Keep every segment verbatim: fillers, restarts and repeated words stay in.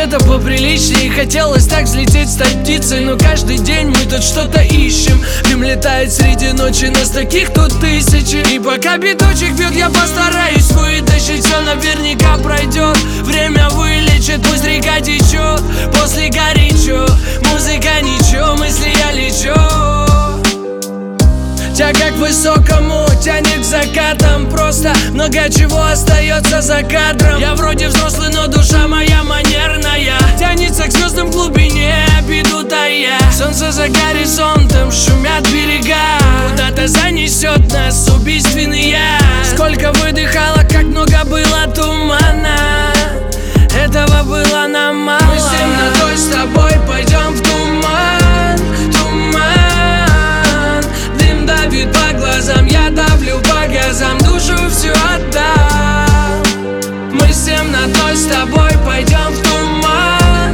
где-то поприличнее. Хотелось так взлететь, стать птицей, но каждый день мы тут что-то ищем. Дым летает среди ночи, нас таких тут тысячи. И пока биточек бьет, я постараюсь вытащить. Все наверняка пройдет, время вылечит. Пусть река течет, после горячо. Музыка ничего, мысли я лечу. Тя как к высокому тянет к закатам. Просто много чего остается за кадром. Я вроде взрослый, но душа моя манерная. Тянется к звездам в глубине, обиду тая. Солнце за горизонтом, шумят берега. Куда-то занесет нас убийственный я. Сколько выдыхало, как много было тумана. Этого было нам мало. Мы с темнотой с тобой пойдем в туман. Туман. Дым давит по глазам, я давлю по газам, душу всю отдам. Мы с темнотой с тобой пойдем в туман.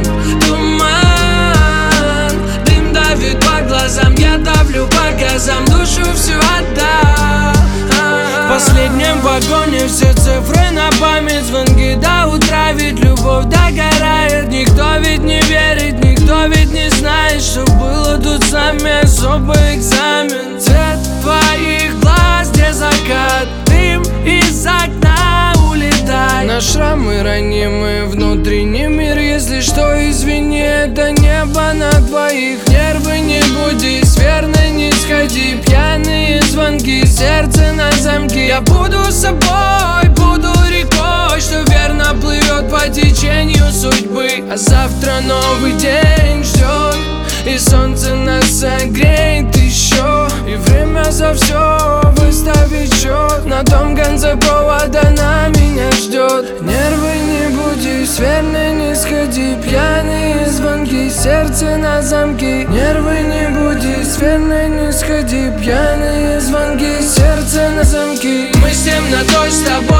Туман. Дым давит по глазам, я давлю по газам, душу всю отдам. В последнем вагоне все цифры на память. Звонки до утра, ведь любовь догорает. Никто ведь не верит, никто ведь не знает, что было тут с нами особый экзамен. Цвет твоих глаз, где закат, дым из окна улетает. На шрамы ранимые, внутренний мир. Если что, извини, это небо на двоих. Нервы не будись, верно не сходи. Пьяные звонки, сердце на замке. Я буду собой, буду рекой, что верно плывет по течению судьбы. А завтра новый день ждет, и солнце нас согреет еще. И время за все выставит счет. На том конце провода на меня ждет. Нервы не будись, верно не сходи. Пьяные звонки, сердце на замке. Нервы не будись, верно не сходи. Пьяные звонки, сердце на замке. Мы с темнотой с тобой